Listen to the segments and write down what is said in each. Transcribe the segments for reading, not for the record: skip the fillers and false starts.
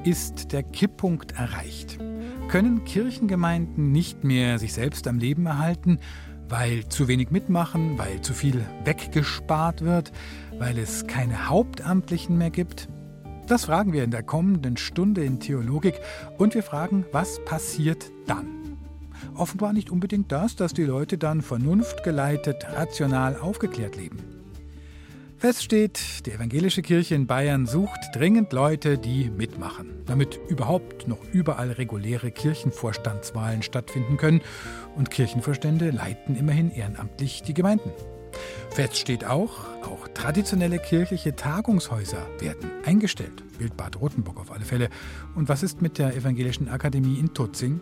Ist der Kipppunkt erreicht? Können Kirchengemeinden nicht mehr sich selbst am Leben erhalten, weil zu wenig mitmachen, weil zu viel weggespart wird, weil es keine Hauptamtlichen mehr gibt? Das fragen wir in der kommenden Stunde in Theologik und wir fragen, was passiert dann? Offenbar nicht unbedingt das, dass die Leute dann vernunftgeleitet, rational aufgeklärt leben. Fest steht, die evangelische Kirche in Bayern sucht dringend Leute, die mitmachen, damit überhaupt noch überall reguläre Kirchenvorstandswahlen stattfinden können und Kirchenvorstände leiten immerhin ehrenamtlich die Gemeinden. Fest steht auch traditionelle kirchliche Tagungshäuser werden eingestellt. Bild Bad Rotenburg auf alle Fälle. Und was ist mit der Evangelischen Akademie in Tutzing?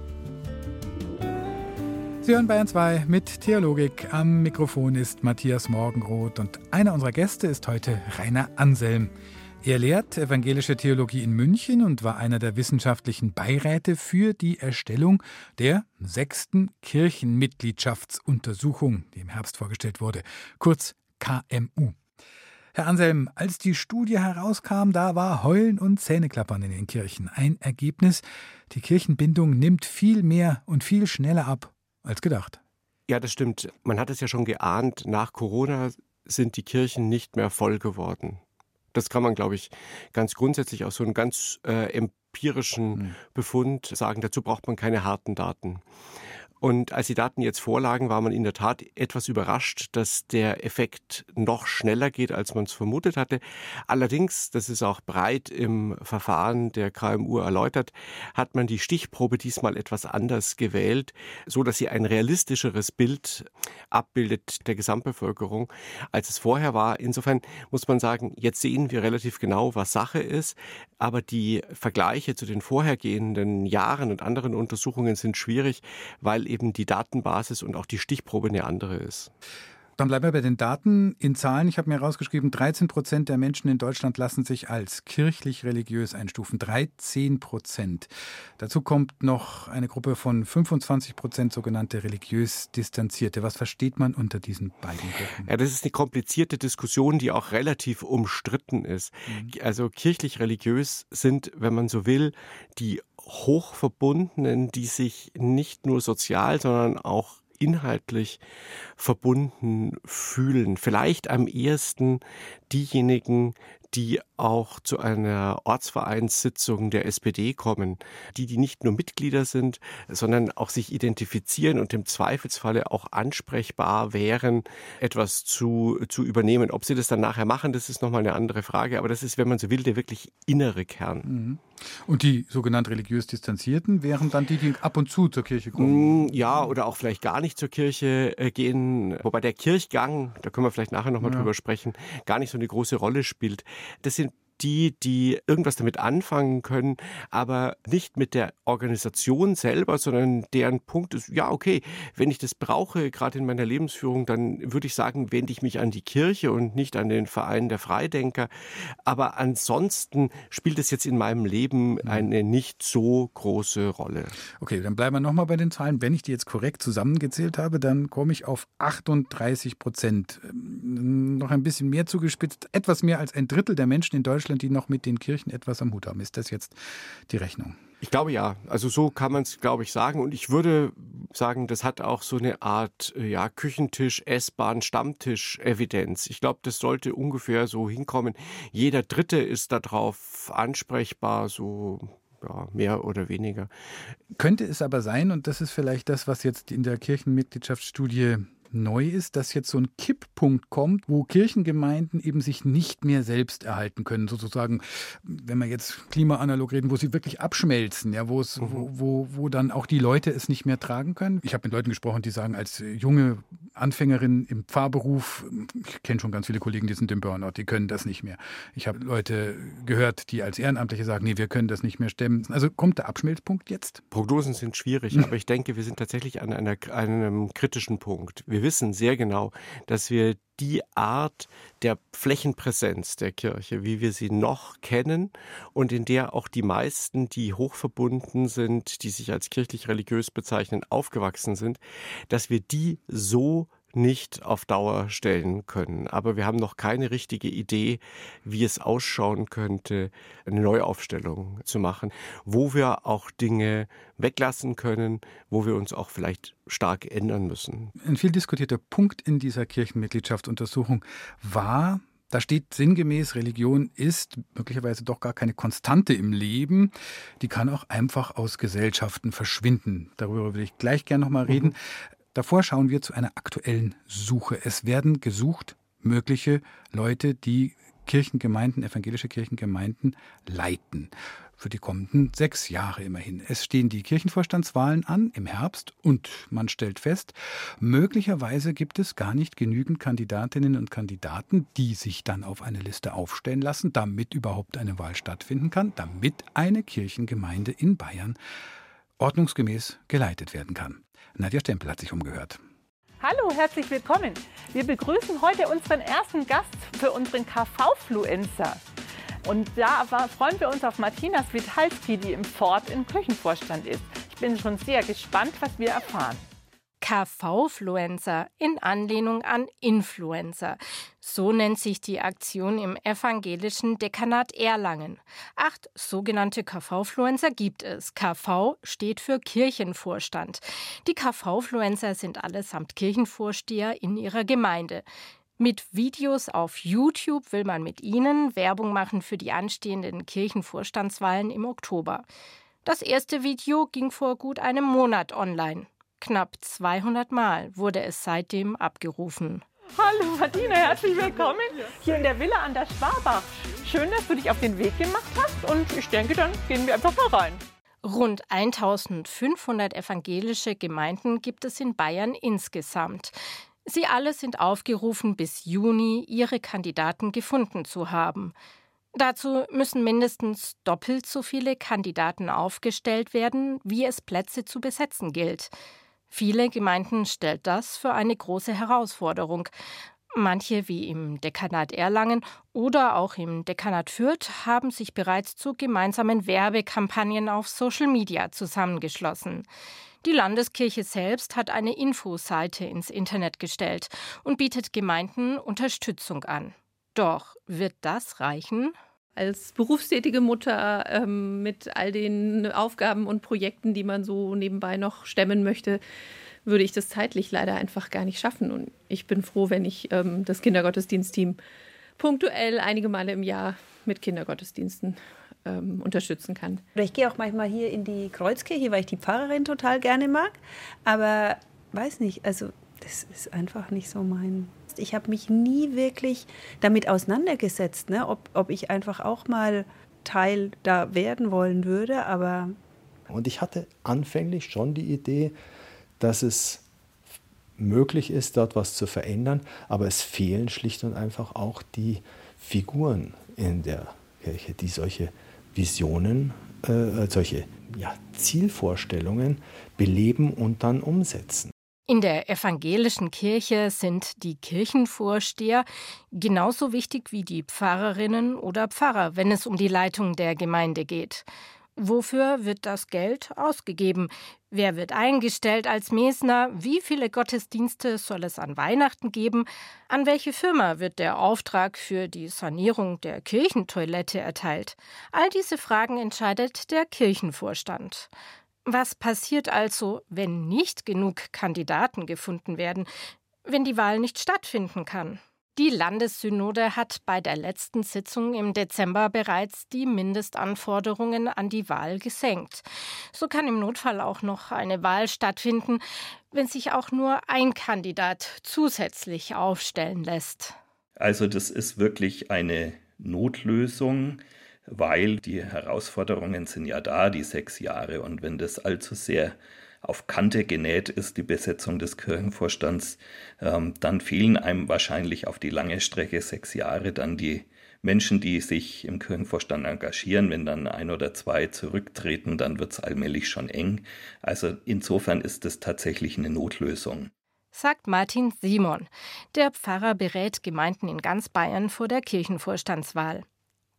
Sie hören Bayern 2 mit Theologik. Am Mikrofon ist Matthias Morgenroth und einer unserer Gäste ist heute Rainer Anselm. Er lehrt evangelische Theologie in München und war einer der wissenschaftlichen Beiräte für die Erstellung der 6. Kirchenmitgliedschaftsuntersuchung, die im Herbst vorgestellt wurde, kurz KMU. Herr Anselm, als die Studie herauskam, da war Heulen und Zähneklappern in den Kirchen. Ein Ergebnis, die Kirchenbindung nimmt viel mehr und viel schneller ab als gedacht. Ja, das stimmt. Man hat es ja schon geahnt, nach Corona sind die Kirchen nicht mehr voll geworden. Das kann man, glaube ich, ganz grundsätzlich aus so einem ganz empirischen Befund sagen. Dazu braucht man keine harten Daten. Und als die Daten jetzt vorlagen, war man in der Tat etwas überrascht, dass der Effekt noch schneller geht, als man es vermutet hatte. Allerdings, das ist auch breit im Verfahren der KMU erläutert, hat man die Stichprobe diesmal etwas anders gewählt, so dass sie ein realistischeres Bild abbildet der Gesamtbevölkerung, als es vorher war. Insofern muss man sagen, jetzt sehen wir relativ genau, was Sache ist. Aber die Vergleiche zu den vorhergehenden Jahren und anderen Untersuchungen sind schwierig, weil eben die Datenbasis und auch die Stichprobe eine andere ist. Dann bleiben wir bei den Daten. In Zahlen, ich habe mir herausgeschrieben, 13% der Menschen in Deutschland lassen sich als kirchlich-religiös einstufen. 13%. Dazu kommt noch eine Gruppe von 25% sogenannte religiös Distanzierte. Was versteht man unter diesen beiden Gruppen? Ja, das ist eine komplizierte Diskussion, die auch relativ umstritten ist. Also kirchlich-religiös sind, wenn man so will, die Hochverbundenen, die sich nicht nur sozial, sondern auch inhaltlich verbunden fühlen. Vielleicht am ehesten diejenigen, die auch zu einer Ortsvereinssitzung der SPD kommen, die nicht nur Mitglieder sind, sondern auch sich identifizieren und im Zweifelsfalle auch ansprechbar wären, etwas zu übernehmen. Ob sie das dann nachher machen, das ist nochmal eine andere Frage, aber das ist, wenn man so will, der wirklich innere Kern. Und die sogenannt religiös Distanzierten wären dann die ab und zu zur Kirche kommen? Ja, oder auch vielleicht gar nicht zur Kirche gehen, wobei der Kirchgang, da können wir vielleicht nachher nochmal drüber sprechen, gar nicht so eine große Rolle spielt. Das sind die irgendwas damit anfangen können, aber nicht mit der Organisation selber, sondern deren Punkt ist, ja okay, wenn ich das brauche, gerade in meiner Lebensführung, dann würde ich sagen, wende ich mich an die Kirche und nicht an den Verein der Freidenker. Aber ansonsten spielt es jetzt in meinem Leben eine nicht so große Rolle. Okay, dann bleiben wir nochmal bei den Zahlen. Wenn ich die jetzt korrekt zusammengezählt habe, dann komme ich auf 38%. Noch ein bisschen mehr zugespitzt, etwas mehr als ein Drittel der Menschen in Deutschland, die noch mit den Kirchen etwas am Hut haben. Ist das jetzt die Rechnung? Ich glaube ja. Also so kann man es, glaube ich, sagen. Und ich würde sagen, das hat auch so eine Art Küchentisch, S-Bahn, Stammtisch-Evidenz. Ich glaube, das sollte ungefähr so hinkommen. Jeder Dritte ist darauf ansprechbar, so mehr oder weniger. Könnte es aber sein, und das ist vielleicht das, was jetzt in der Kirchenmitgliedschaftsstudie neu ist, dass jetzt so ein Kipppunkt kommt, wo Kirchengemeinden eben sich nicht mehr selbst erhalten können, sozusagen, wenn wir jetzt klimaanalog reden, wo sie wirklich abschmelzen, ja, wo dann auch die Leute es nicht mehr tragen können. Ich habe mit Leuten gesprochen, die sagen, als junge Anfängerin im Pfarrberuf, ich kenne schon ganz viele Kollegen, die sind im Burnout, die können das nicht mehr. Ich habe Leute gehört, die als Ehrenamtliche sagen, nee, wir können das nicht mehr stemmen. Also kommt der Abschmelzpunkt jetzt? Prognosen sind schwierig, aber ich denke, wir sind tatsächlich an einem kritischen Punkt. Wir wissen sehr genau, dass wir die Art der Flächenpräsenz der Kirche, wie wir sie noch kennen und in der auch die meisten, die hochverbunden sind, die sich als kirchlich-religiös bezeichnen, aufgewachsen sind, dass wir die so nicht auf Dauer stellen können. Aber wir haben noch keine richtige Idee, wie es ausschauen könnte, eine Neuaufstellung zu machen, wo wir auch Dinge weglassen können, wo wir uns auch vielleicht stark ändern müssen. Ein viel diskutierter Punkt in dieser Kirchenmitgliedschaftsuntersuchung war, da steht sinngemäß, Religion ist möglicherweise doch gar keine Konstante im Leben. Die kann auch einfach aus Gesellschaften verschwinden. Darüber will ich gleich gerne noch mal reden. Davor schauen wir zu einer aktuellen Suche. Es werden gesucht mögliche Leute, die Kirchengemeinden, evangelische Kirchengemeinden leiten. Für die kommenden 6 Jahre immerhin. Es stehen die Kirchenvorstandswahlen an im Herbst und man stellt fest, möglicherweise gibt es gar nicht genügend Kandidatinnen und Kandidaten, die sich dann auf eine Liste aufstellen lassen, damit überhaupt eine Wahl stattfinden kann, damit eine Kirchengemeinde in Bayern ordnungsgemäß geleitet werden kann. Nadja Stempel hat sich umgehört. Hallo, herzlich willkommen. Wir begrüßen heute unseren ersten Gast für unseren KV-Fluencer. Und da freuen wir uns auf Martina Switalski, die im Fort im Kirchenvorstand ist. Ich bin schon sehr gespannt, was wir erfahren. KV-Fluencer in Anlehnung an Influencer. So nennt sich die Aktion im evangelischen Dekanat Erlangen. 8 sogenannte KV-Fluencer gibt es. KV steht für Kirchenvorstand. Die KV-Fluencer sind allesamt Kirchenvorsteher in ihrer Gemeinde. Mit Videos auf YouTube will man mit ihnen Werbung machen für die anstehenden Kirchenvorstandswahlen im Oktober. Das erste Video ging vor gut einem Monat online. Knapp 200 Mal wurde es seitdem abgerufen. Hallo Martina, herzlich willkommen hier in der Villa an der Schwabach. Schön, dass du dich auf den Weg gemacht hast und ich denke, dann gehen wir einfach mal rein. Rund 1500 evangelische Gemeinden gibt es in Bayern insgesamt. Sie alle sind aufgerufen, bis Juni ihre Kandidaten gefunden zu haben. Dazu müssen mindestens doppelt so viele Kandidaten aufgestellt werden, wie es Plätze zu besetzen gilt. Viele Gemeinden stellt das für eine große Herausforderung. Manche, wie im Dekanat Erlangen oder auch im Dekanat Fürth, haben sich bereits zu gemeinsamen Werbekampagnen auf Social Media zusammengeschlossen. Die Landeskirche selbst hat eine Infoseite ins Internet gestellt und bietet Gemeinden Unterstützung an. Doch wird das reichen? Als berufstätige Mutter mit all den Aufgaben und Projekten, die man so nebenbei noch stemmen möchte, würde ich das zeitlich leider einfach gar nicht schaffen. Und ich bin froh, wenn ich das Kindergottesdienstteam punktuell einige Male im Jahr mit Kindergottesdiensten unterstützen kann. Ich gehe auch manchmal hier in die Kreuzkirche, weil ich die Pfarrerin total gerne mag. Aber weiß nicht, also das ist einfach nicht so mein. Ich habe mich nie wirklich damit auseinandergesetzt, ne? ob ich einfach auch mal Teil da werden wollen würde. Aber und ich hatte anfänglich schon die Idee, dass es möglich ist, dort was zu verändern. Aber es fehlen schlicht und einfach auch die Figuren in der Kirche, die solche Visionen, solche Zielvorstellungen beleben und dann umsetzen. In der evangelischen Kirche sind die Kirchenvorsteher genauso wichtig wie die Pfarrerinnen oder Pfarrer, wenn es um die Leitung der Gemeinde geht. Wofür wird das Geld ausgegeben? Wer wird eingestellt als Mesner? Wie viele Gottesdienste soll es an Weihnachten geben? An welche Firma wird der Auftrag für die Sanierung der Kirchentoilette erteilt? All diese Fragen entscheidet der Kirchenvorstand. Was passiert also, wenn nicht genug Kandidaten gefunden werden, wenn die Wahl nicht stattfinden kann? Die Landessynode hat bei der letzten Sitzung im Dezember bereits die Mindestanforderungen an die Wahl gesenkt. So kann im Notfall auch noch eine Wahl stattfinden, wenn sich auch nur ein Kandidat zusätzlich aufstellen lässt. Also das ist wirklich eine Notlösung, weil die Herausforderungen sind ja da, die 6 Jahre. Und wenn das allzu sehr auf Kante genäht ist, die Besetzung des Kirchenvorstands, dann fehlen einem wahrscheinlich auf die lange Strecke 6 Jahre dann die Menschen, die sich im Kirchenvorstand engagieren. Wenn dann 1 oder 2 zurücktreten, dann wird es allmählich schon eng. Also insofern ist es tatsächlich eine Notlösung. Sagt Martin Simon. Der Pfarrer berät Gemeinden in ganz Bayern vor der Kirchenvorstandswahl.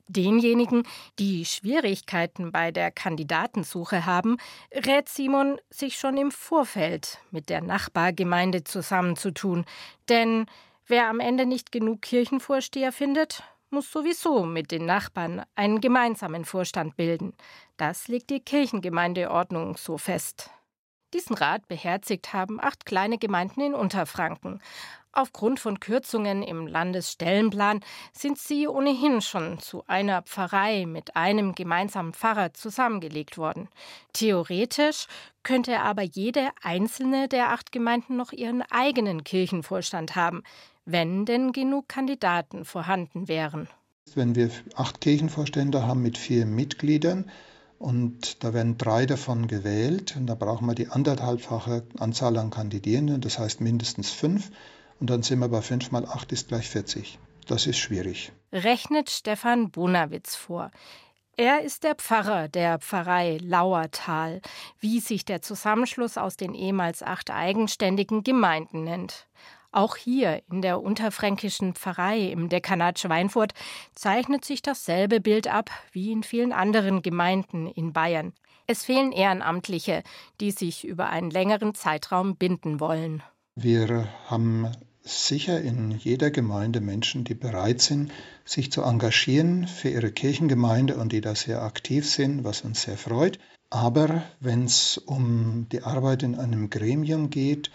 Denjenigen, die Schwierigkeiten bei der Kandidatensuche haben, rät Simon, sich schon im Vorfeld mit der Nachbargemeinde zusammenzutun. Denn wer am Ende nicht genug Kirchenvorsteher findet, muss sowieso mit den Nachbarn einen gemeinsamen Vorstand bilden. Das legt die Kirchengemeindeordnung so fest. Diesen Rat beherzigt haben 8 kleine Gemeinden in Unterfranken. Aufgrund von Kürzungen im Landesstellenplan sind sie ohnehin schon zu einer Pfarrei mit einem gemeinsamen Pfarrer zusammengelegt worden. Theoretisch könnte aber jede einzelne der 8 Gemeinden noch ihren eigenen Kirchenvorstand haben, wenn denn genug Kandidaten vorhanden wären. Wenn wir 8 Kirchenvorstände haben mit 4 Mitgliedern, und da werden 3 davon gewählt, und da brauchen wir die 1,5-fache Anzahl an Kandidierenden, das heißt mindestens 5. Und dann sind wir bei 5 mal 8 ist gleich 40. Das ist schwierig. Rechnet Stefan Bonawitz vor. Er ist der Pfarrer der Pfarrei Lauertal, wie sich der Zusammenschluss aus den ehemals 8 eigenständigen Gemeinden nennt. Auch hier in der unterfränkischen Pfarrei im Dekanat Schweinfurt zeichnet sich dasselbe Bild ab wie in vielen anderen Gemeinden in Bayern. Es fehlen Ehrenamtliche, die sich über einen längeren Zeitraum binden wollen. Wir haben sicher in jeder Gemeinde Menschen, die bereit sind, sich zu engagieren für ihre Kirchengemeinde und die da sehr aktiv sind, was uns sehr freut. Aber wenn es um die Arbeit in einem Gremium geht,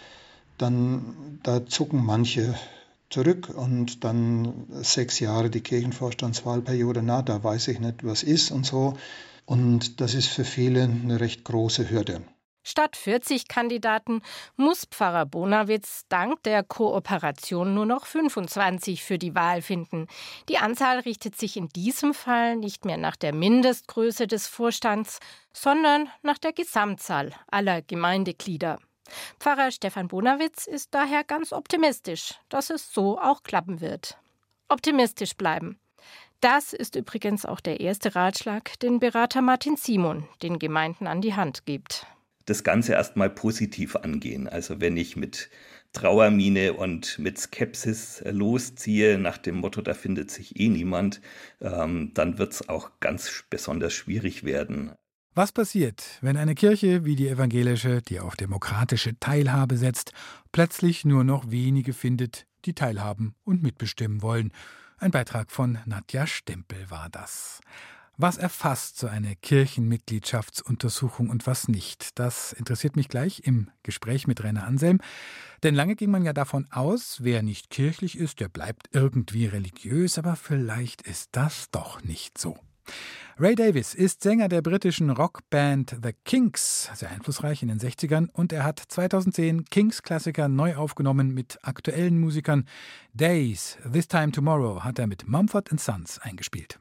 dann da zucken manche zurück und dann 6 Jahre die Kirchenvorstandswahlperiode, da weiß ich nicht, was ist und so. Und das ist für viele eine recht große Hürde. Statt 40 Kandidaten muss Pfarrer Bonawitz dank der Kooperation nur noch 25 für die Wahl finden. Die Anzahl richtet sich in diesem Fall nicht mehr nach der Mindestgröße des Vorstands, sondern nach der Gesamtzahl aller Gemeindeglieder. Pfarrer Stefan Bonawitz ist daher ganz optimistisch, dass es so auch klappen wird. Optimistisch bleiben. Das ist übrigens auch der erste Ratschlag, den Berater Martin Simon den Gemeinden an die Hand gibt. Das Ganze erstmal positiv angehen. Also wenn ich mit Trauermiene und mit Skepsis losziehe, nach dem Motto, da findet sich niemand, dann wird es auch ganz besonders schwierig werden. Was passiert, wenn eine Kirche wie die evangelische, die auf demokratische Teilhabe setzt, plötzlich nur noch wenige findet, die teilhaben und mitbestimmen wollen? Ein Beitrag von Nadja Stempel war das. Was erfasst so eine Kirchenmitgliedschaftsuntersuchung und was nicht? Das interessiert mich gleich im Gespräch mit Rainer Anselm. Denn lange ging man ja davon aus, wer nicht kirchlich ist, der bleibt irgendwie religiös, aber vielleicht ist das doch nicht so. Ray Davies ist Sänger der britischen Rockband The Kinks, sehr einflussreich in den 60ern, und er hat 2010 Kinks-Klassiker neu aufgenommen mit aktuellen Musikern. Days, This Time Tomorrow hat er mit Mumford & Sons eingespielt.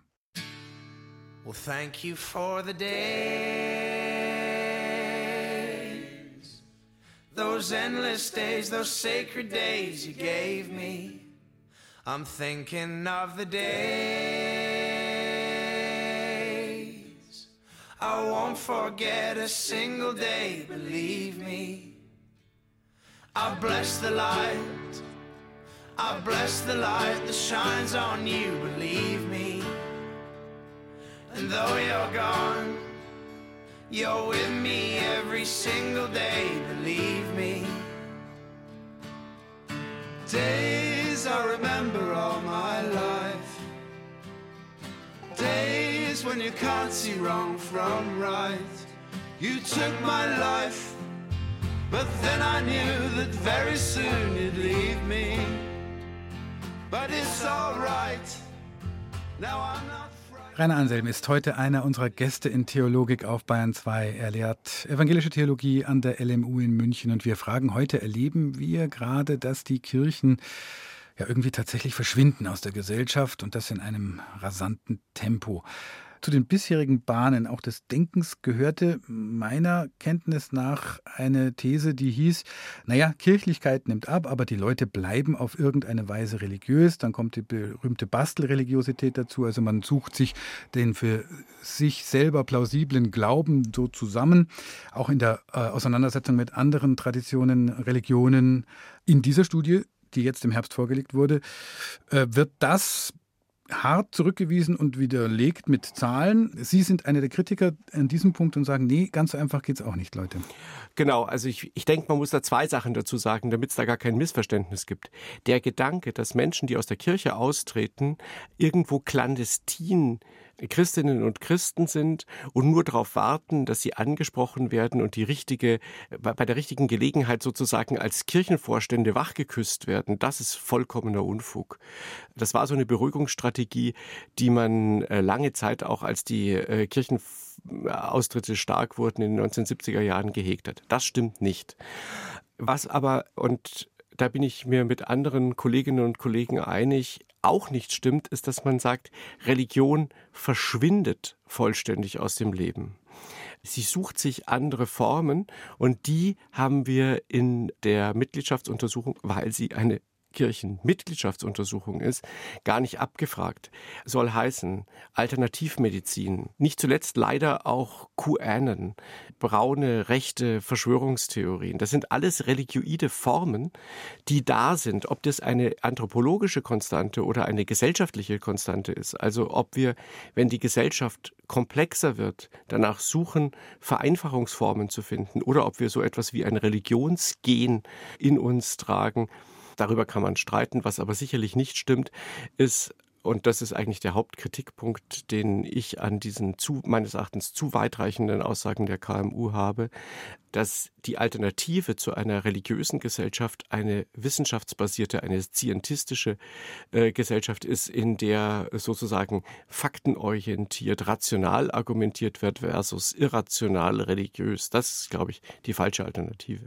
Well, thank you for the days, those endless days, those sacred days you gave me. I'm thinking of the days I won't forget a single day, believe me. I bless the light, I bless the light that shines on you, believe me. And though you're gone, you're with me every single day, believe me. Days I remember all my life, days when you can't see wrong from right. You took my life, but then I knew that very soon you'd leave me. But it's all right, now I'm not. Rainer Anselm ist heute einer unserer Gäste in Theologik auf Bayern 2. Er lehrt evangelische Theologie an der LMU in München und wir fragen heute, erleben wir gerade, dass die Kirchen ja irgendwie tatsächlich verschwinden aus der Gesellschaft und das in einem rasanten Tempo. Zu den bisherigen Bahnen auch des Denkens gehörte meiner Kenntnis nach eine These, die hieß, Kirchlichkeit nimmt ab, aber die Leute bleiben auf irgendeine Weise religiös. Dann kommt die berühmte Bastelreligiosität dazu, also man sucht sich den für sich selber plausiblen Glauben so zusammen, auch in der Auseinandersetzung mit anderen Traditionen, Religionen. In dieser Studie, die jetzt im Herbst vorgelegt wurde, wird das hart zurückgewiesen und widerlegt mit Zahlen. Sie sind einer der Kritiker an diesem Punkt und sagen, nee, ganz so einfach geht's auch nicht, Leute. Genau, also ich denke, man muss da zwei Sachen dazu sagen, damit es da gar kein Missverständnis gibt. Der Gedanke, dass Menschen, die aus der Kirche austreten, irgendwo clandestin Christinnen und Christen sind und nur darauf warten, dass sie angesprochen werden und bei der richtigen Gelegenheit sozusagen als Kirchenvorstände wachgeküsst werden, das ist vollkommener Unfug. Das war so eine Beruhigungsstrategie, die man lange Zeit auch, als die Kirchenaustritte stark wurden, in den 1970er Jahren gehegt hat. Das stimmt nicht. Was aber, und da bin ich mir mit anderen Kolleginnen und Kollegen einig, auch nicht stimmt, ist, dass man sagt, Religion verschwindet vollständig aus dem Leben. Sie sucht sich andere Formen und die haben wir in der Mitgliedschaftsuntersuchung, weil sie eine Kirchenmitgliedschaftsuntersuchung ist, gar nicht abgefragt. Soll heißen, Alternativmedizin, nicht zuletzt leider auch QAnon, braune, rechte Verschwörungstheorien. Das sind alles religioide Formen, die da sind. Ob das eine anthropologische Konstante oder eine gesellschaftliche Konstante ist. Also ob wir, wenn die Gesellschaft komplexer wird, danach suchen, Vereinfachungsformen zu finden oder ob wir so etwas wie ein Religionsgen in uns tragen. Darüber kann man streiten. Was aber sicherlich nicht stimmt, ist, und das ist eigentlich der Hauptkritikpunkt, den ich an diesen meines Erachtens zu weitreichenden Aussagen der KMU habe, dass die Alternative zu einer religiösen Gesellschaft eine wissenschaftsbasierte, eine scientistische Gesellschaft ist, in der sozusagen faktenorientiert, rational argumentiert wird versus irrational religiös. Das ist, glaube ich, die falsche Alternative.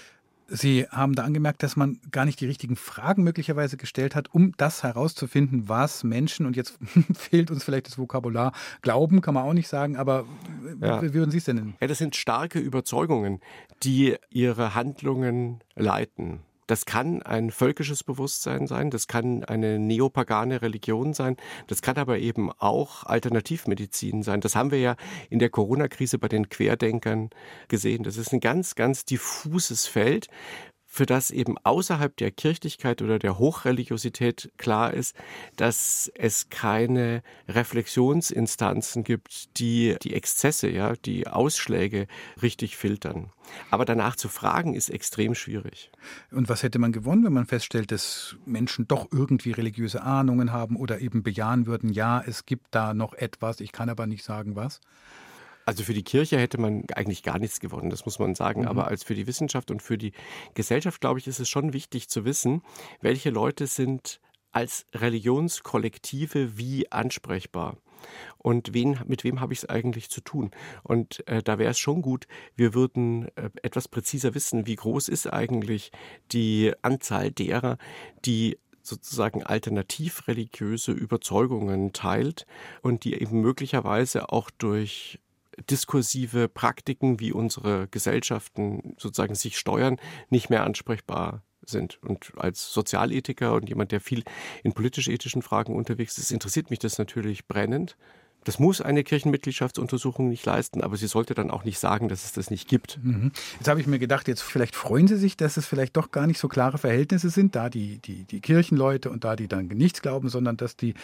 Sie haben da angemerkt, dass man gar nicht die richtigen Fragen möglicherweise gestellt hat, um das herauszufinden, was Menschen, und jetzt fehlt uns vielleicht das Vokabular, glauben, kann man auch nicht sagen, aber wie würden Sie es denn nennen? Ja, das sind starke Überzeugungen, die ihre Handlungen leiten. Das kann ein völkisches Bewusstsein sein, das kann eine neopagane Religion sein, das kann aber eben auch Alternativmedizin sein. Das haben wir ja in der Corona-Krise bei den Querdenkern gesehen. Das ist ein ganz, ganz diffuses Feld, für das eben außerhalb der Kirchlichkeit oder der Hochreligiosität klar ist, dass es keine Reflexionsinstanzen gibt, die die Exzesse, ja, die Ausschläge richtig filtern. Aber danach zu fragen, ist extrem schwierig. Und was hätte man gewonnen, wenn man feststellt, dass Menschen doch irgendwie religiöse Ahnungen haben oder eben bejahen würden, ja, es gibt da noch etwas, ich kann aber nicht sagen, was? Also für die Kirche hätte man eigentlich gar nichts gewonnen, das muss man sagen. Aber als für die Wissenschaft und für die Gesellschaft, glaube ich, ist es schon wichtig zu wissen, welche Leute sind als Religionskollektive wie ansprechbar. Und mit wem habe ich es eigentlich zu tun? Und da wäre es schon gut, wir würden etwas präziser wissen, wie groß ist eigentlich die Anzahl derer, die sozusagen alternativ-religiöse Überzeugungen teilt und die eben möglicherweise auch durch diskursive Praktiken, wie unsere Gesellschaften sozusagen sich steuern, nicht mehr ansprechbar sind. Und als Sozialethiker und jemand, der viel in politisch-ethischen Fragen unterwegs ist, interessiert mich das natürlich brennend. Das muss eine Kirchenmitgliedschaftsuntersuchung nicht leisten, aber sie sollte dann auch nicht sagen, dass es das nicht gibt. Jetzt habe ich mir gedacht, jetzt vielleicht freuen Sie sich, dass es vielleicht doch gar nicht so klare Verhältnisse sind, da die Kirchenleute und da die dann nichts glauben, sondern dass die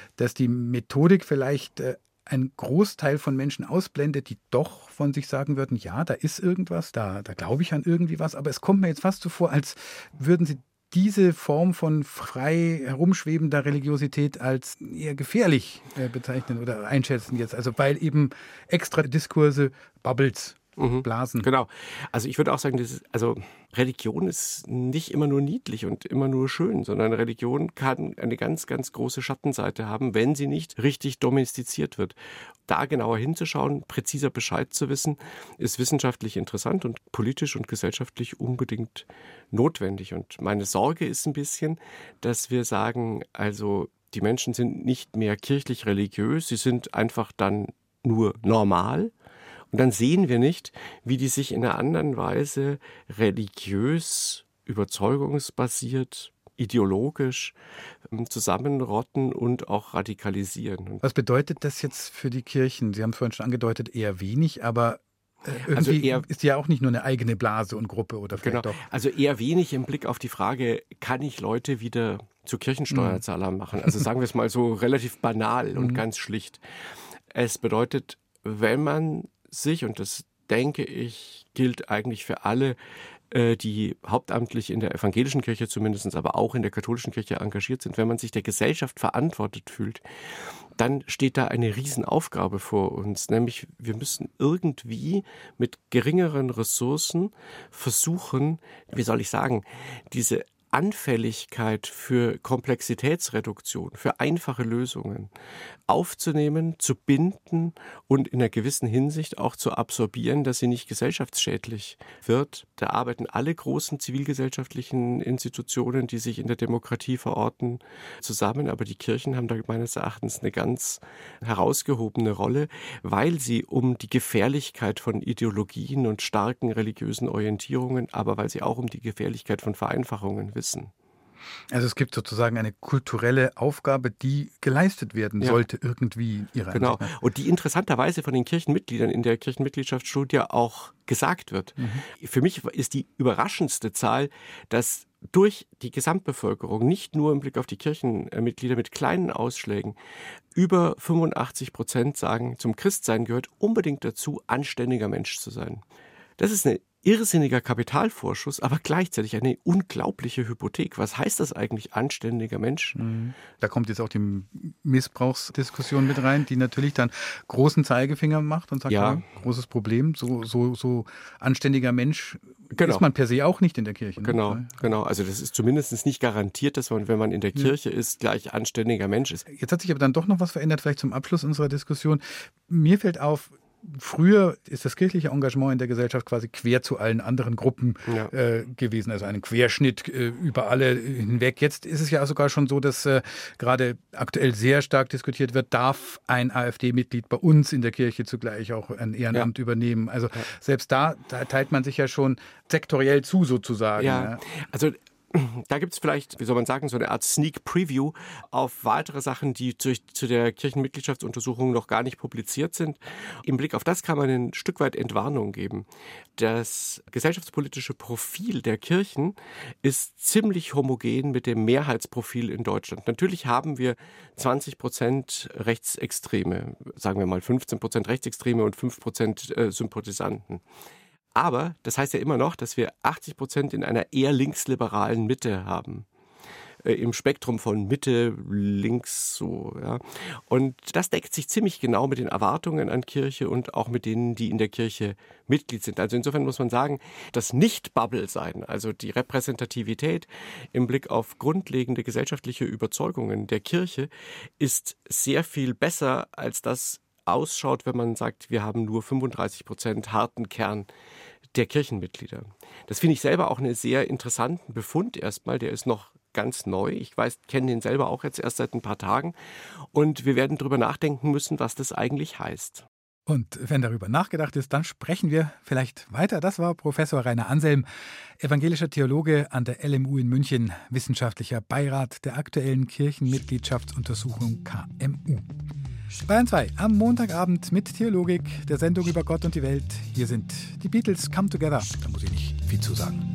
Methodik vielleicht ein Großteil von Menschen ausblendet, die doch von sich sagen würden, ja, da ist irgendwas, da glaube ich an irgendwie was, aber es kommt mir jetzt fast so vor, als würden Sie diese Form von frei herumschwebender Religiosität als eher gefährlich bezeichnen oder einschätzen jetzt, also weil eben extra Diskurse, Bubbles, Blasen. Genau. Also ich würde auch sagen, Religion ist nicht immer nur niedlich und immer nur schön, sondern Religion kann eine ganz, ganz große Schattenseite haben, wenn sie nicht richtig domestiziert wird. Da genauer hinzuschauen, präziser Bescheid zu wissen, ist wissenschaftlich interessant und politisch und gesellschaftlich unbedingt notwendig. Und meine Sorge ist ein bisschen, dass wir sagen, also die Menschen sind nicht mehr kirchlich-religiös, sie sind einfach dann nur normal. Und dann sehen wir nicht, wie die sich in einer anderen Weise religiös, überzeugungsbasiert, ideologisch zusammenrotten und auch radikalisieren. Was bedeutet das jetzt für die Kirchen? Sie haben es vorhin schon angedeutet, eher wenig, aber irgendwie ist ja auch nicht nur eine eigene Blase und Gruppe oder vielleicht doch. Also eher wenig im Blick auf die Frage, kann ich Leute wieder zu Kirchensteuerzahlern machen. Also sagen wir es mal so relativ banal und ganz schlicht. Es bedeutet, wenn man sich, und das denke ich, gilt eigentlich für alle, die hauptamtlich in der evangelischen Kirche zumindest, aber auch in der katholischen Kirche engagiert sind, wenn man sich der Gesellschaft verantwortet fühlt, dann steht da eine Riesenaufgabe vor uns, nämlich wir müssen irgendwie mit geringeren Ressourcen versuchen, wie soll ich sagen, diese Anfälligkeit für Komplexitätsreduktion, für einfache Lösungen aufzunehmen, zu binden und in einer gewissen Hinsicht auch zu absorbieren, dass sie nicht gesellschaftsschädlich wird. Da arbeiten alle großen zivilgesellschaftlichen Institutionen, die sich in der Demokratie verorten, zusammen. Aber die Kirchen haben da meines Erachtens eine ganz herausgehobene Rolle, weil sie um die Gefährlichkeit von Ideologien und starken religiösen Orientierungen, aber weil sie auch um die Gefährlichkeit von Vereinfachungen wissen. Also es gibt sozusagen eine kulturelle Aufgabe, die geleistet werden sollte irgendwie ihrer Genau. Ansicht nach. Und die interessanterweise von den Kirchenmitgliedern in der Kirchenmitgliedschaftsstudie auch gesagt wird. Für mich ist die überraschendste Zahl, dass durch die Gesamtbevölkerung, nicht nur im Blick auf die Kirchenmitglieder mit kleinen Ausschlägen, über 85% sagen, zum Christsein gehört unbedingt dazu, anständiger Mensch zu sein. Das ist ein irrsinniger Kapitalvorschuss, aber gleichzeitig eine unglaubliche Hypothek. Was heißt das eigentlich, anständiger Mensch? Da kommt jetzt auch die Missbrauchsdiskussion mit rein, die natürlich dann großen Zeigefinger macht und sagt, großes Problem, so anständiger Mensch ist man per se auch nicht in der Kirche. Ne? Genau. Also das ist zumindest nicht garantiert, dass man, wenn man in der Kirche ist, gleich anständiger Mensch ist. Jetzt hat sich aber dann doch noch was verändert, vielleicht zum Abschluss unserer Diskussion. Mir fällt auf, früher ist das kirchliche Engagement in der Gesellschaft quasi quer zu allen anderen Gruppen gewesen, also ein Querschnitt über alle hinweg. Jetzt ist es ja sogar schon so, dass gerade aktuell sehr stark diskutiert wird, darf ein AfD-Mitglied bei uns in der Kirche zugleich auch ein Ehrenamt übernehmen. Also selbst da teilt man sich ja schon sektoriell zu sozusagen. Ja. Also da gibt es vielleicht, wie soll man sagen, so eine Art Sneak Preview auf weitere Sachen, die zu der Kirchenmitgliedschaftsuntersuchung noch gar nicht publiziert sind. Im Blick auf das kann man ein Stück weit Entwarnung geben. Das gesellschaftspolitische Profil der Kirchen ist ziemlich homogen mit dem Mehrheitsprofil in Deutschland. Natürlich haben wir 20% Rechtsextreme, sagen wir mal 15% Rechtsextreme und 5% Sympathisanten. Aber das heißt ja immer noch, dass wir 80% in einer eher linksliberalen Mitte haben. Im Spektrum von Mitte, links, so. Ja. Und das deckt sich ziemlich genau mit den Erwartungen an Kirche und auch mit denen, die in der Kirche Mitglied sind. Also insofern muss man sagen, das Nicht-Bubble-Sein, also die Repräsentativität im Blick auf grundlegende gesellschaftliche Überzeugungen der Kirche, ist sehr viel besser, als das ausschaut, wenn man sagt, wir haben nur 35% harten Kern der Kirchenmitglieder. Das finde ich selber auch einen sehr interessanten Befund erstmal. Der ist noch ganz neu. Ich kenne den selber auch jetzt erst seit ein paar Tagen. Und wir werden darüber nachdenken müssen, was das eigentlich heißt. Und wenn darüber nachgedacht ist, dann sprechen wir vielleicht weiter. Das war Professor Rainer Anselm, evangelischer Theologe an der LMU in München, wissenschaftlicher Beirat der aktuellen Kirchenmitgliedschaftsuntersuchung KMU. Bayern 2 am Montagabend mit Theologik, der Sendung über Gott und die Welt. Hier sind die Beatles Come Together. Da muss ich nicht viel zu sagen.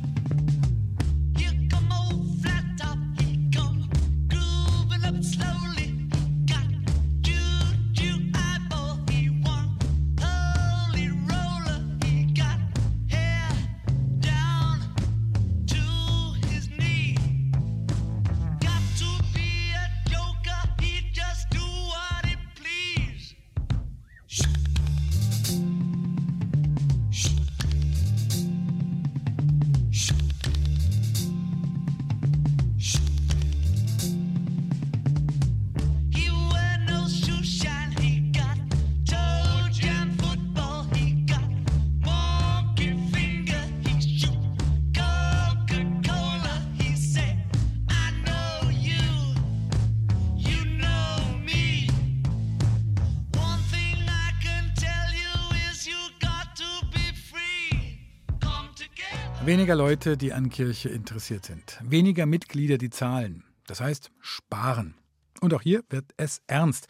Weniger Leute, die an Kirche interessiert sind. Weniger Mitglieder, die zahlen. Das heißt, sparen. Und auch hier wird es ernst.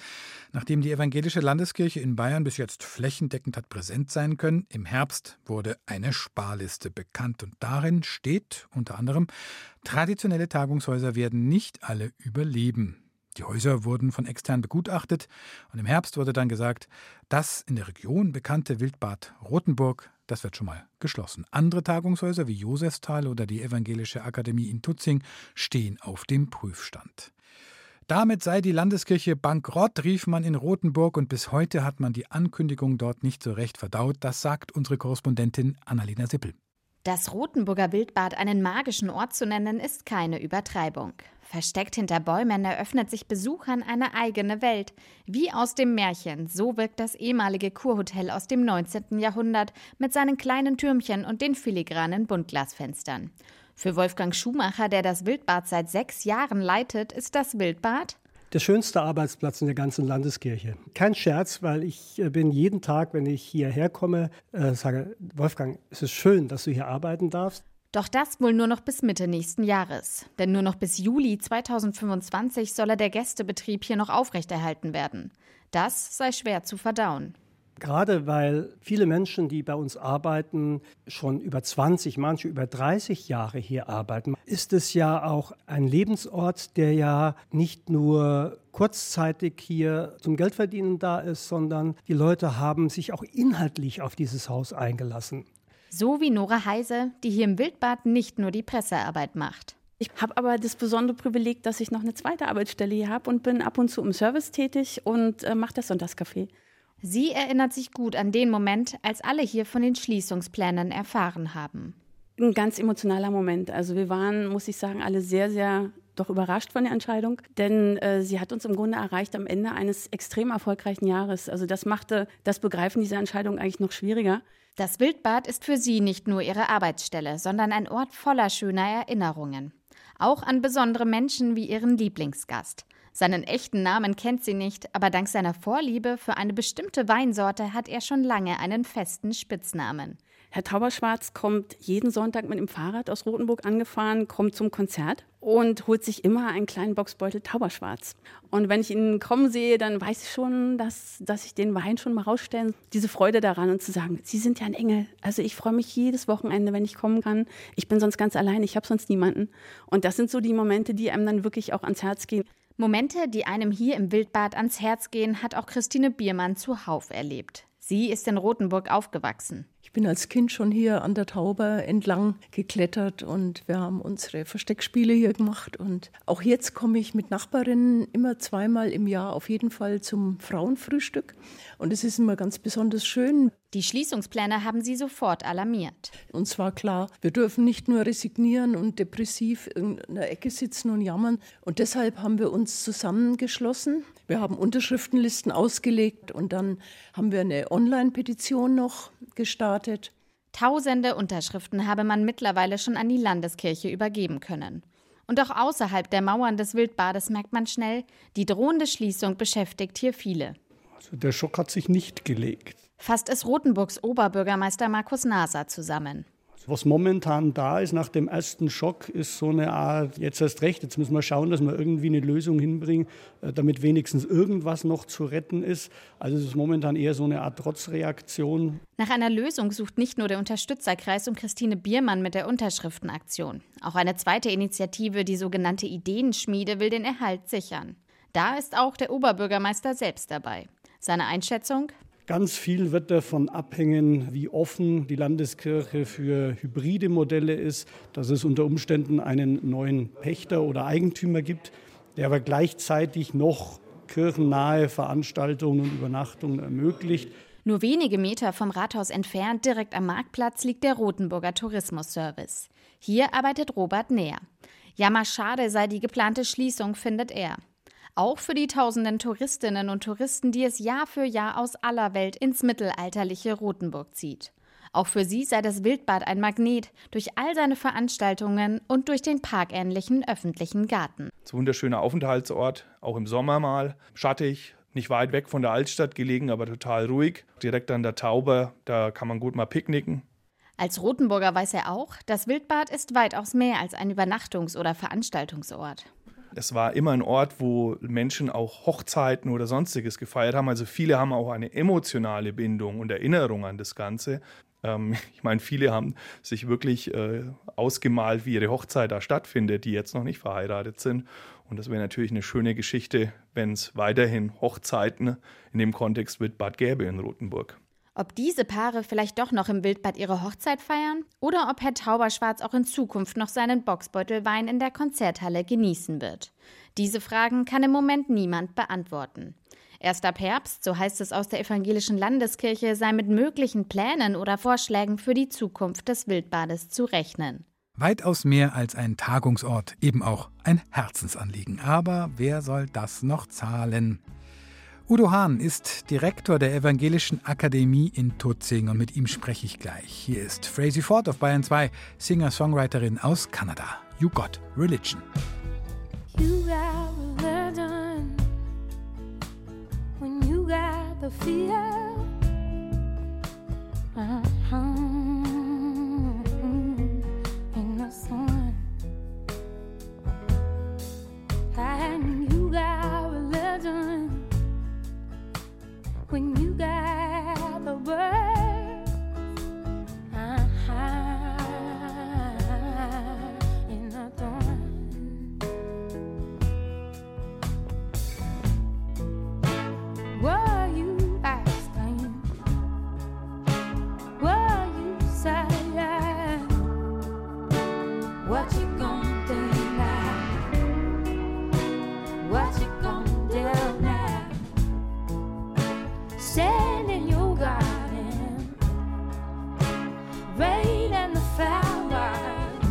Nachdem die evangelische Landeskirche in Bayern bis jetzt flächendeckend hat präsent sein können, im Herbst wurde eine Sparliste bekannt. Und darin steht unter anderem, traditionelle Tagungshäuser werden nicht alle überleben. Die Häuser wurden von extern begutachtet und im Herbst wurde dann gesagt, das in der Region bekannte Wildbad Rothenburg, das wird schon mal geschlossen. Andere Tagungshäuser wie Josefsthal oder die Evangelische Akademie in Tutzing stehen auf dem Prüfstand. Damit sei die Landeskirche bankrott, rief man in Rothenburg, und bis heute hat man die Ankündigung dort nicht so recht verdaut. Das sagt unsere Korrespondentin Annalena Sippel. Das Rothenburger Wildbad einen magischen Ort zu nennen, ist keine Übertreibung. Versteckt hinter Bäumen eröffnet sich Besuchern eine eigene Welt. Wie aus dem Märchen, so wirkt das ehemalige Kurhotel aus dem 19. Jahrhundert mit seinen kleinen Türmchen und den filigranen Buntglasfenstern. Für Wolfgang Schumacher, der das Wildbad seit 6 Jahren leitet, ist das Wildbad der schönste Arbeitsplatz in der ganzen Landeskirche. Kein Scherz, weil ich bin jeden Tag, wenn ich hierher komme, sage, Wolfgang, es ist schön, dass du hier arbeiten darfst. Doch das wohl nur noch bis Mitte nächsten Jahres. Denn nur noch bis Juli 2025 solle der Gästebetrieb hier noch aufrechterhalten werden. Das sei schwer zu verdauen. Gerade weil viele Menschen, die bei uns arbeiten, schon über 20, manche über 30 Jahre hier arbeiten, ist es ja auch ein Lebensort, der ja nicht nur kurzzeitig hier zum Geldverdienen da ist, sondern die Leute haben sich auch inhaltlich auf dieses Haus eingelassen. So wie Nora Heise, die hier im Wildbad nicht nur die Pressearbeit macht. Ich habe aber das besondere Privileg, dass ich noch eine zweite Arbeitsstelle hier habe und bin ab und zu im Service tätig und mache das Sonntagscafé. Sie erinnert sich gut an den Moment, als alle hier von den Schließungsplänen erfahren haben. Ein ganz emotionaler Moment. Also wir waren, muss ich sagen, alle sehr, sehr doch überrascht von der Entscheidung. Denn sie hat uns im Grunde erreicht am Ende eines extrem erfolgreichen Jahres. Also das machte das Begreifen dieser Entscheidung eigentlich noch schwieriger. Das Wildbad ist für sie nicht nur ihre Arbeitsstelle, sondern ein Ort voller schöner Erinnerungen. Auch an besondere Menschen wie ihren Lieblingsgast. Seinen echten Namen kennt sie nicht, aber dank seiner Vorliebe für eine bestimmte Weinsorte hat er schon lange einen festen Spitznamen. Herr Tauberschwarz kommt jeden Sonntag mit dem Fahrrad aus Rothenburg angefahren, kommt zum Konzert und holt sich immer einen kleinen Boxbeutel Tauberschwarz. Und wenn ich ihn kommen sehe, dann weiß ich schon, dass ich den Wein schon mal rausstelle. Diese Freude daran und zu sagen, Sie sind ja ein Engel. Also ich freue mich jedes Wochenende, wenn ich kommen kann. Ich bin sonst ganz allein, ich habe sonst niemanden. Und das sind so die Momente, die einem dann wirklich auch ans Herz gehen. Momente, die einem hier im Wildbad ans Herz gehen, hat auch Christine Biermann zuhauf erlebt. Sie ist in Rothenburg aufgewachsen. Ich bin als Kind schon hier an der Tauber entlang geklettert und wir haben unsere Versteckspiele hier gemacht. Und auch jetzt komme ich mit Nachbarinnen immer 2-mal im Jahr auf jeden Fall zum Frauenfrühstück. Und es ist immer ganz besonders schön. Die Schließungspläne haben sie sofort alarmiert. Uns war klar, wir dürfen nicht nur resignieren und depressiv in einer Ecke sitzen und jammern. Und deshalb haben wir uns zusammengeschlossen. Wir haben Unterschriftenlisten ausgelegt und dann haben wir eine Online-Petition noch gestartet. Tausende Unterschriften habe man mittlerweile schon an die Landeskirche übergeben können. Und auch außerhalb der Mauern des Wildbades merkt man schnell, die drohende Schließung beschäftigt hier viele. Also der Schock hat sich nicht gelegt. Fasst es Rothenburgs Oberbürgermeister Markus Naser zusammen. Was momentan da ist nach dem ersten Schock, ist so eine Art, jetzt erst recht, jetzt müssen wir schauen, dass wir irgendwie eine Lösung hinbringen, damit wenigstens irgendwas noch zu retten ist. Also es ist momentan eher so eine Art Trotzreaktion. Nach einer Lösung sucht nicht nur der Unterstützerkreis um Christine Biermann mit der Unterschriftenaktion. Auch eine zweite Initiative, die sogenannte Ideenschmiede, will den Erhalt sichern. Da ist auch der Oberbürgermeister selbst dabei. Seine Einschätzung? Ganz viel wird davon abhängen, wie offen die Landeskirche für hybride Modelle ist, dass es unter Umständen einen neuen Pächter oder Eigentümer gibt, der aber gleichzeitig noch kirchennahe Veranstaltungen und Übernachtungen ermöglicht. Nur wenige Meter vom Rathaus entfernt, direkt am Marktplatz, liegt der Rothenburger Tourismusservice. Hier arbeitet Robert Näher. Jammerschade sei die geplante Schließung, findet er. Auch für die tausenden Touristinnen und Touristen, die es Jahr für Jahr aus aller Welt ins mittelalterliche Rothenburg zieht. Auch für sie sei das Wildbad ein Magnet durch all seine Veranstaltungen und durch den parkähnlichen öffentlichen Garten. Es ist ein wunderschöner Aufenthaltsort, auch im Sommer mal. Schattig, nicht weit weg von der Altstadt gelegen, aber total ruhig. Direkt an der Tauber, da kann man gut mal picknicken. Als Rothenburger weiß er auch, das Wildbad ist weitaus mehr als ein Übernachtungs- oder Veranstaltungsort. Es war immer ein Ort, wo Menschen auch Hochzeiten oder Sonstiges gefeiert haben. Also viele haben auch eine emotionale Bindung und Erinnerung an das Ganze. Ich meine, viele haben sich wirklich ausgemalt, wie ihre Hochzeit da stattfindet, die jetzt noch nicht verheiratet sind. Und das wäre natürlich eine schöne Geschichte, wenn es weiterhin Hochzeiten in dem Kontext mit Bad gäbe in Rothenburg. Ob diese Paare vielleicht doch noch im Wildbad ihre Hochzeit feiern oder ob Herr Tauberschwarz auch in Zukunft noch seinen Bocksbeutelwein in der Konzerthalle genießen wird. Diese Fragen kann im Moment niemand beantworten. Erst ab Herbst, so heißt es aus der Evangelischen Landeskirche, sei mit möglichen Plänen oder Vorschlägen für die Zukunft des Wildbades zu rechnen. Weitaus mehr als ein Tagungsort, eben auch ein Herzensanliegen. Aber wer soll das noch zahlen? Udo Hahn ist Direktor der Evangelischen Akademie in Tutzing und mit ihm spreche ich gleich. Hier ist Frazey Ford auf Bayern 2, Singer-Songwriterin aus Kanada. You Got Religion. You got religion when you got the fear. In the sun. And you got religion when you got the birds in the dawn. Were you asking? Were you saying? What you gonna do now? What you gonna do now? Stand in your garden, rain and the flowers,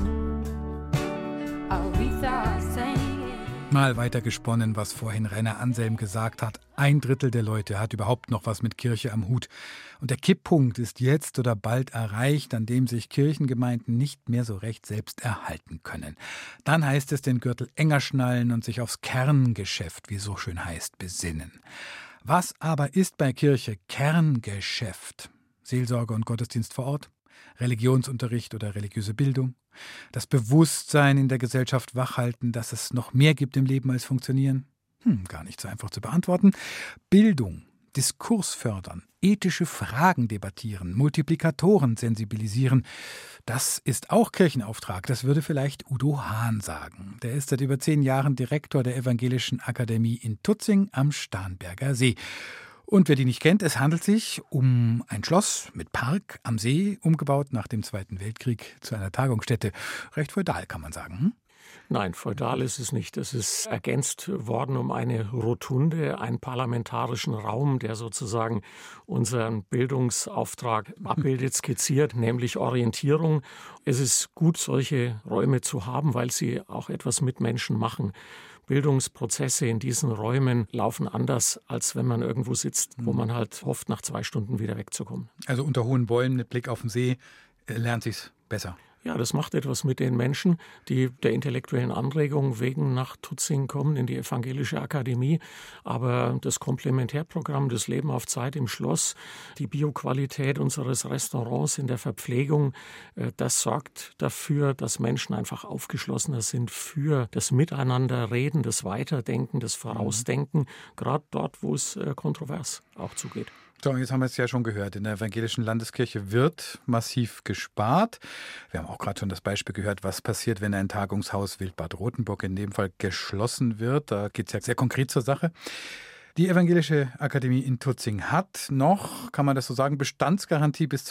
Aretha singing. Mal weiter gesponnen, was vorhin Rainer Anselm gesagt hat. 1/3 der Leute hat überhaupt noch was mit Kirche am Hut. Und der Kipppunkt ist jetzt oder bald erreicht, an dem sich Kirchengemeinden nicht mehr so recht selbst erhalten können. Dann heißt es, den Gürtel enger schnallen und sich aufs Kerngeschäft, wie es so schön heißt, besinnen. Was aber ist bei Kirche Kerngeschäft? Seelsorge und Gottesdienst vor Ort? Religionsunterricht oder religiöse Bildung? Das Bewusstsein in der Gesellschaft wachhalten, dass es noch mehr gibt im Leben als funktionieren? Gar nicht so einfach zu beantworten. Bildung, Diskurs fördern, ethische Fragen debattieren, Multiplikatoren sensibilisieren. Das ist auch Kirchenauftrag, das würde vielleicht Udo Hahn sagen. Der ist seit über 10 Jahren Direktor der Evangelischen Akademie in Tutzing am Starnberger See. Und wer die nicht kennt, es handelt sich um ein Schloss mit Park am See, umgebaut nach dem Zweiten Weltkrieg zu einer Tagungsstätte. Recht feudal, kann man sagen. Nein, feudal ist es nicht. Es ist ergänzt worden um eine Rotunde, einen parlamentarischen Raum, der sozusagen unseren Bildungsauftrag abbildet, skizziert, nämlich Orientierung. Es ist gut, solche Räume zu haben, weil sie auch etwas mit Menschen machen. Bildungsprozesse in diesen Räumen laufen anders, als wenn man irgendwo sitzt, wo man halt hofft, nach 2 Stunden wieder wegzukommen. Also unter hohen Bäumen mit Blick auf den See lernt sich's besser. Ja, das macht etwas mit den Menschen, die der intellektuellen Anregung wegen nach Tutzing kommen, in die Evangelische Akademie. Aber das Komplementärprogramm, das Leben auf Zeit im Schloss, die Bioqualität unseres Restaurants in der Verpflegung, das sorgt dafür, dass Menschen einfach aufgeschlossener sind für das Miteinanderreden, das Weiterdenken, das Vorausdenken, gerade dort, wo es kontrovers auch zugeht. So, jetzt haben wir es ja schon gehört, in der Evangelischen Landeskirche wird massiv gespart. Wir haben auch gerade schon das Beispiel gehört, was passiert, wenn ein Tagungshaus Wildbad Rothenburg in dem Fall geschlossen wird. Da geht es ja sehr konkret zur Sache. Die Evangelische Akademie in Tutzing hat noch, kann man das so sagen, Bestandsgarantie bis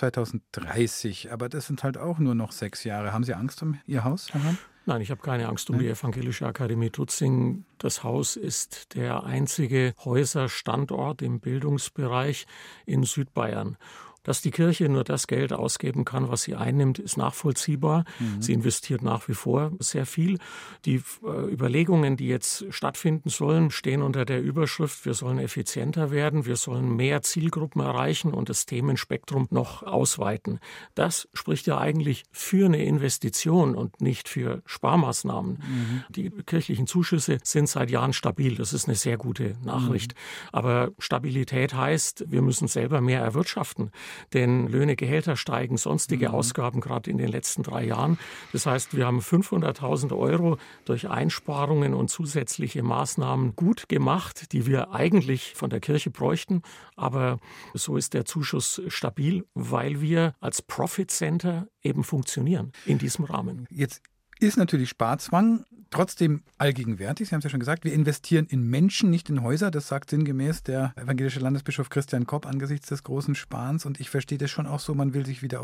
2030. Aber das sind halt auch nur noch 6 Jahre. Haben Sie Angst um Ihr Haus, Herr Hahn? Nein, ich habe keine Angst um die Evangelische Akademie Tutzing. Das Haus ist der einzige Häuserstandort im Bildungsbereich in Südbayern. Dass die Kirche nur das Geld ausgeben kann, was sie einnimmt, ist nachvollziehbar. Sie investiert nach wie vor sehr viel. Die Überlegungen, die jetzt stattfinden sollen, stehen unter der Überschrift, wir sollen effizienter werden, wir sollen mehr Zielgruppen erreichen und das Themenspektrum noch ausweiten. Das spricht ja eigentlich für eine Investition und nicht für Sparmaßnahmen. Die kirchlichen Zuschüsse sind seit Jahren stabil. Das ist eine sehr gute Nachricht. Aber Stabilität heißt, wir müssen selber mehr erwirtschaften. denn Löhne, Gehälter steigen, sonstige Ausgaben gerade in den letzten 3 Jahren. Das heißt, wir haben 500.000 € durch Einsparungen und zusätzliche Maßnahmen gut gemacht, die wir eigentlich von der Kirche bräuchten. Aber so ist der Zuschuss stabil, weil wir als Profit Center eben funktionieren in diesem Rahmen. Jetzt ist natürlich Sparzwang trotzdem allgegenwärtig. Sie haben es ja schon gesagt, wir investieren in Menschen, nicht in Häuser. Das sagt sinngemäß der evangelische Landesbischof Christian Kopp angesichts des großen Sparens. Und ich verstehe das schon auch so, man will sich wieder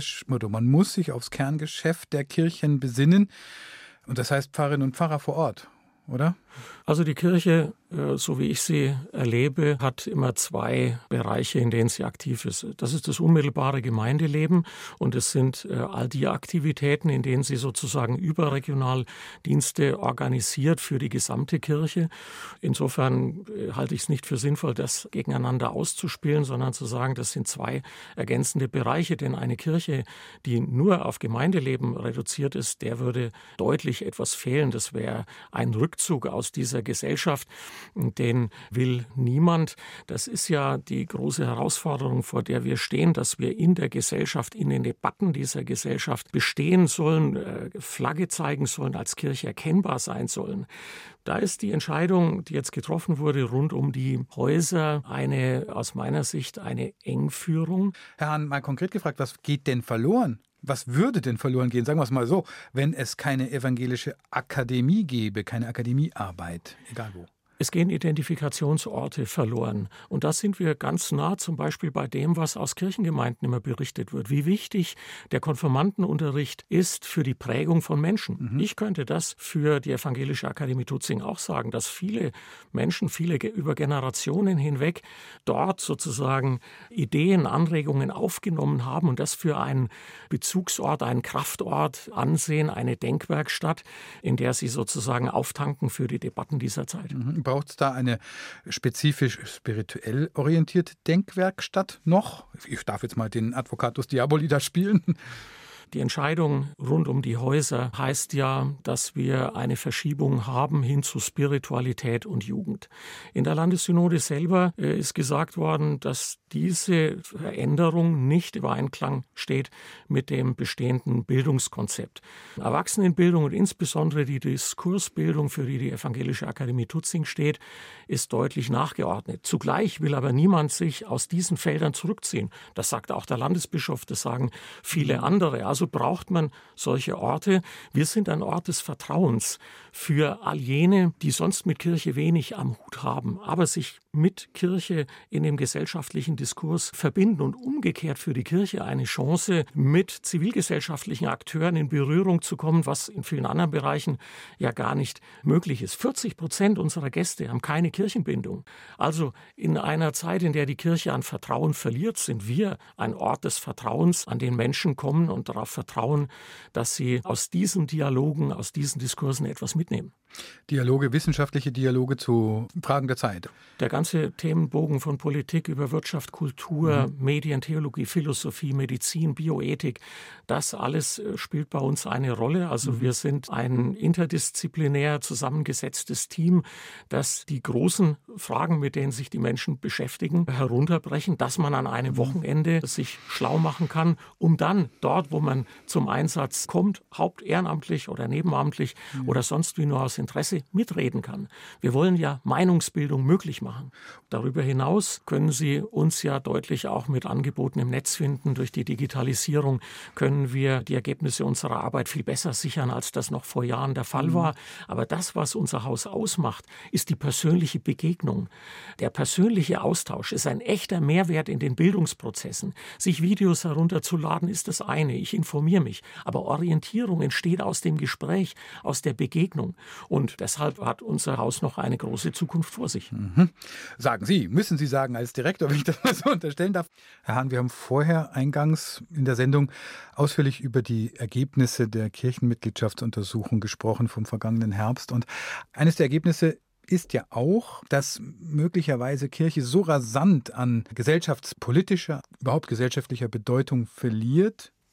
man muss sich aufs Kerngeschäft der Kirchen besinnen. Und das heißt Pfarrerinnen und Pfarrer vor Ort, oder? Also die Kirche, so wie ich sie erlebe, hat immer 2 Bereiche, in denen sie aktiv ist. Das ist das unmittelbare Gemeindeleben und es sind all die Aktivitäten, in denen sie sozusagen überregional Dienste organisiert für die gesamte Kirche. Insofern halte ich es nicht für sinnvoll, das gegeneinander auszuspielen, sondern zu sagen, das sind 2 ergänzende Bereiche. Denn eine Kirche, die nur auf Gemeindeleben reduziert ist, der würde deutlich etwas fehlen. Das wäre ein Rückzug aus dieser Gesellschaft. Den will niemand. Das ist ja die große Herausforderung, vor der wir stehen, dass wir in der Gesellschaft, in den Debatten dieser Gesellschaft bestehen sollen, Flagge zeigen sollen, als Kirche erkennbar sein sollen. Da ist die Entscheidung, die jetzt getroffen wurde, rund um die Häuser, aus meiner Sicht eine Engführung. Herr Hahn, mal konkret gefragt, was geht denn verloren? Was würde denn verloren gehen, sagen wir es mal so, wenn es keine evangelische Akademie gäbe, keine Akademiearbeit, egal wo? Es gehen Identifikationsorte verloren. Und da sind wir ganz nah zum Beispiel bei dem, was aus Kirchengemeinden immer berichtet wird. Wie wichtig der Konfirmandenunterricht ist für die Prägung von Menschen. Ich könnte das für die Evangelische Akademie Tutzing auch sagen, dass viele Menschen, über Generationen hinweg dort sozusagen Ideen, Anregungen aufgenommen haben und das für einen Bezugsort, einen Kraftort ansehen, eine Denkwerkstatt, in der sie sozusagen auftanken für die Debatten dieser Zeit. Braucht es da eine spezifisch spirituell orientierte Denkwerkstatt noch? Ich darf jetzt mal den Advocatus Diaboli da spielen. Die Entscheidung rund um die Häuser heißt ja, dass wir eine Verschiebung haben hin zu Spiritualität und Jugend. In der Landessynode selber ist gesagt worden, dass diese Veränderung nicht im Einklang steht mit dem bestehenden Bildungskonzept. Erwachsenenbildung und insbesondere die Diskursbildung, für die die Evangelische Akademie Tutzing steht, ist deutlich nachgeordnet. Zugleich will aber niemand sich aus diesen Feldern zurückziehen. Das sagt auch der Landesbischof, das sagen viele andere. Also braucht man solche Orte. Wir sind ein Ort des Vertrauens für all jene, die sonst mit Kirche wenig am Hut haben, aber sich mit Kirche in dem gesellschaftlichen Diskurs verbinden und umgekehrt für die Kirche eine Chance, mit zivilgesellschaftlichen Akteuren in Berührung zu kommen, was in vielen anderen Bereichen ja gar nicht möglich ist. 40% unserer Gäste haben keine Kirchenbindung. Also in einer Zeit, in der die Kirche an Vertrauen verliert, sind wir ein Ort des Vertrauens, an den Menschen kommen und darauf vertrauen, dass sie aus diesen Dialogen, aus diesen Diskursen etwas mitnehmen. Dialoge, wissenschaftliche Dialoge zu Fragen der Zeit. Der ganze Themenbogen von Politik über Wirtschaft, Kultur, Medien, Theologie, Philosophie, Medizin, Bioethik, das alles spielt bei uns eine Rolle. Also wir sind ein interdisziplinär zusammengesetztes Team, das die großen Fragen, mit denen sich die Menschen beschäftigen, herunterbrechen, dass man an einem Wochenende sich schlau machen kann, um dann dort, wo man zum Einsatz kommt, hauptehrenamtlich oder nebenamtlich oder sonst wie nur aus Interesse mitreden kann. Wir wollen ja Meinungsbildung möglich machen. Darüber hinaus können Sie uns ja deutlich auch mit Angeboten im Netz finden. Durch die Digitalisierung können wir die Ergebnisse unserer Arbeit viel besser sichern, als das noch vor Jahren der Fall war. Aber das, was unser Haus ausmacht, ist die persönliche Begegnung. Der persönliche Austausch ist ein echter Mehrwert in den Bildungsprozessen. Sich Videos herunterzuladen ist das eine. Ich informiere mich. Aber Orientierung entsteht aus dem Gespräch, aus der Begegnung. Und deshalb hat unser Haus noch eine große Zukunft vor sich. Sagen Sie, müssen Sie sagen als Direktor, wenn ich das mal so unterstellen darf. Herr Hahn, wir haben vorher eingangs in der Sendung ausführlich über die Ergebnisse der Kirchenmitgliedschaftsuntersuchung gesprochen vom vergangenen Herbst. Und eines der Ergebnisse ist ja auch, dass möglicherweise Kirche so rasant an gesellschaftspolitischer, überhaupt gesellschaftlicher Bedeutung verliert,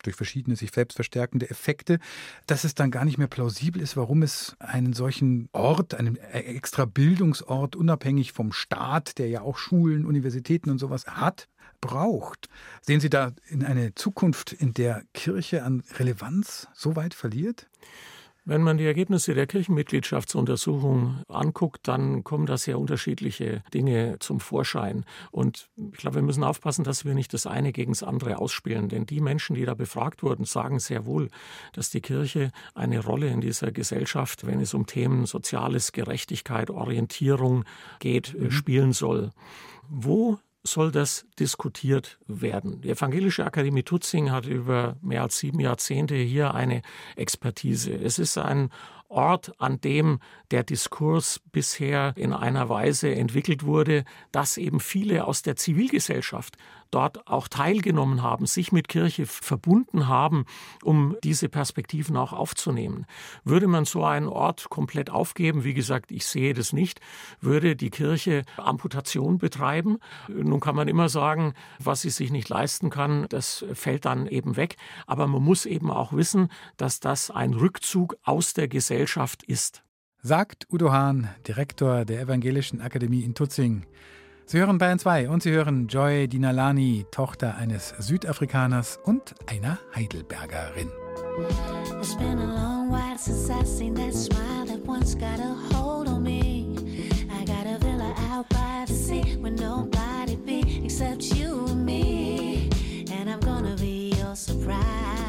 durch verschiedene sich selbst verstärkende Effekte, dass es dann gar nicht mehr plausibel ist, warum es einen solchen Ort, einen extra Bildungsort, unabhängig vom Staat, der ja auch Schulen, Universitäten und sowas hat, braucht. Sehen Sie da in eine Zukunft, in der Kirche an Relevanz so weit verliert? Wenn man die Ergebnisse der Kirchenmitgliedschaftsuntersuchung anguckt, dann kommen da sehr unterschiedliche Dinge zum Vorschein. Und ich glaube, wir müssen aufpassen, dass wir nicht das eine gegen das andere ausspielen. Denn die Menschen, die da befragt wurden, sagen sehr wohl, dass die Kirche eine Rolle in dieser Gesellschaft, wenn es um Themen Soziales, Gerechtigkeit, Orientierung geht, spielen soll. Wo soll das diskutiert werden? Die Evangelische Akademie Tutzing hat über mehr als 7 Jahrzehnte hier eine Expertise. Es ist ein Ort, an dem der Diskurs bisher in einer Weise entwickelt wurde, dass eben viele aus der Zivilgesellschaft dort auch teilgenommen haben, sich mit Kirche verbunden haben, um diese Perspektiven auch aufzunehmen. Würde man so einen Ort komplett aufgeben, wie gesagt, ich sehe das nicht, würde die Kirche Amputation betreiben. Nun kann man immer sagen, was sie sich nicht leisten kann, das fällt dann eben weg. Aber man muss eben auch wissen, dass das ein Rückzug aus der Gesellschaft ist. Sagt Udo Hahn, Direktor der Evangelischen Akademie in Tutzing. Sie hören Bayern 2 und Sie hören Joy Dinalani, Tochter eines Südafrikaners und einer Heidelbergerin. It's been a long while since I've seen that smile that once got a hold on me. I got a villa out by the sea where nobody be except you and me. And I'm gonna be your surprise.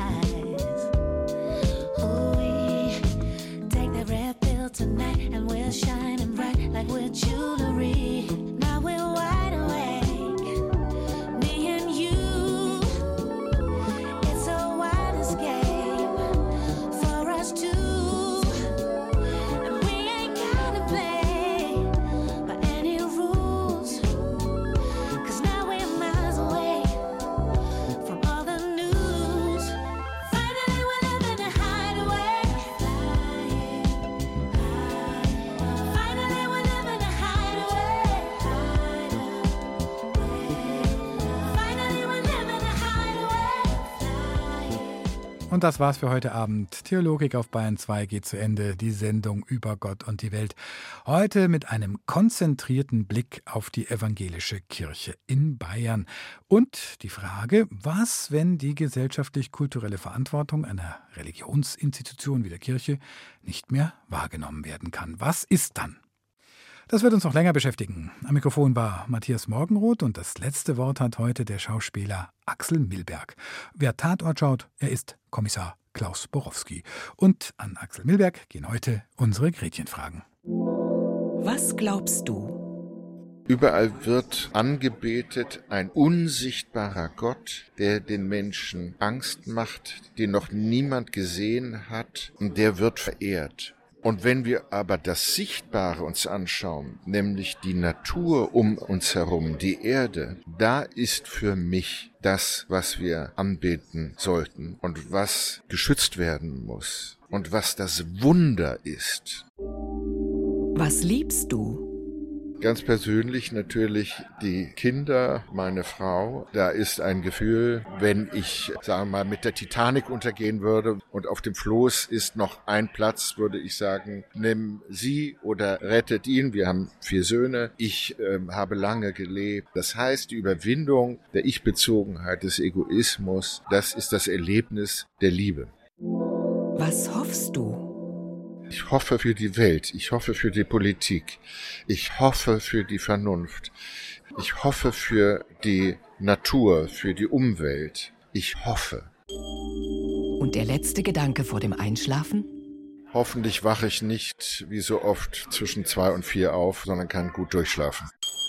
Oh, we take that red pill tonight and we're shining bright like we're jewelry. Now we're wide awake, me and you. It's a wild escape for us two, and we ain't gotta play by any rules, 'cause now we're miles away from all the news. Finally we're living a hideaway. Finally we're living a hideaway. Finally we're living a hideaway. Und das war's für heute Abend. Theologik auf Bayern 2 geht zu Ende. Die Sendung über Gott und die Welt. Heute mit einem konzentrierten Blick auf die evangelische Kirche in Bayern. Und die Frage, was, wenn die gesellschaftlich-kulturelle Verantwortung einer Religionsinstitution wie der Kirche nicht mehr wahrgenommen werden kann? Was ist dann? Das wird uns noch länger beschäftigen. Am Mikrofon war Matthias Morgenroth und das letzte Wort hat heute der Schauspieler Axel Milberg. Wer Tatort schaut, er ist Kommissar Klaus Borowski. Und an Axel Milberg gehen heute unsere Gretchenfragen. Was glaubst du? Überall wird angebetet ein unsichtbarer Gott, der den Menschen Angst macht, den noch niemand gesehen hat, und der wird verehrt. Und wenn wir aber das Sichtbare uns anschauen, nämlich die Natur um uns herum, die Erde, da ist für mich das, was wir anbeten sollten und was geschützt werden muss und was das Wunder ist. Was liebst du? Ganz persönlich natürlich die Kinder, meine Frau. Da ist ein Gefühl, wenn ich, sagen wir mal, mit der Titanic untergehen würde und auf dem Floß ist noch ein Platz, würde ich sagen, nimm sie oder rettet ihn. Wir haben 4 Söhne. Ich habe lange gelebt. Das heißt, die Überwindung der Ich-Bezogenheit, des Egoismus, das ist das Erlebnis der Liebe. Was hoffst du? Ich hoffe für die Welt, ich hoffe für die Politik, ich hoffe für die Vernunft, ich hoffe für die Natur, für die Umwelt, ich hoffe. Und der letzte Gedanke vor dem Einschlafen? Hoffentlich wache ich nicht wie so oft zwischen 2 und 4 auf, sondern kann gut durchschlafen.